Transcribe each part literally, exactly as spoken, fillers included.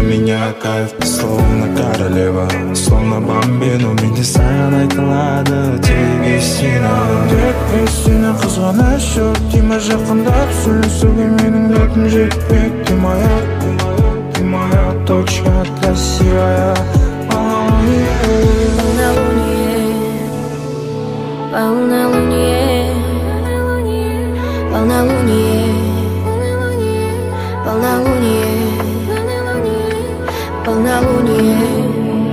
меня кайф, словно королева, словно бомбину. Менде саян айтылады тек сені, тек сені. Қызғаныш жоқ тиме жақындап сөйлесуге, менің дәтім жетпек. Ты моя, ты моя точка красивая. Полнолуние, полнолуние, полнолуние, полнолуние, полнолуние.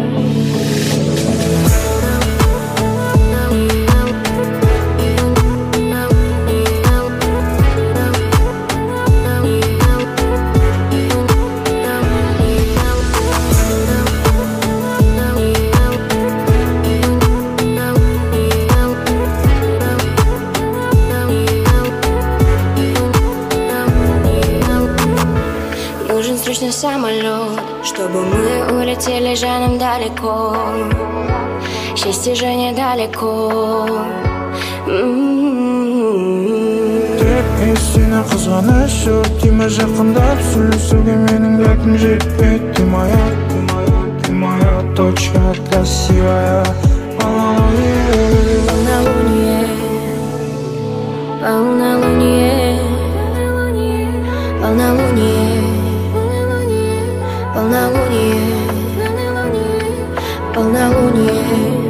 Нужен срочно самолет, чтобы мы улетели жаном далеко. Счастье же недалеко. Тек сені қызғаныш жоқ тиме жақындап сөйлесуге, менің дәтім жетпек. Ты моя, ты моя точка красивая. Полнолуние, полнолуние, полнолуние, полнолуние, полнолуние.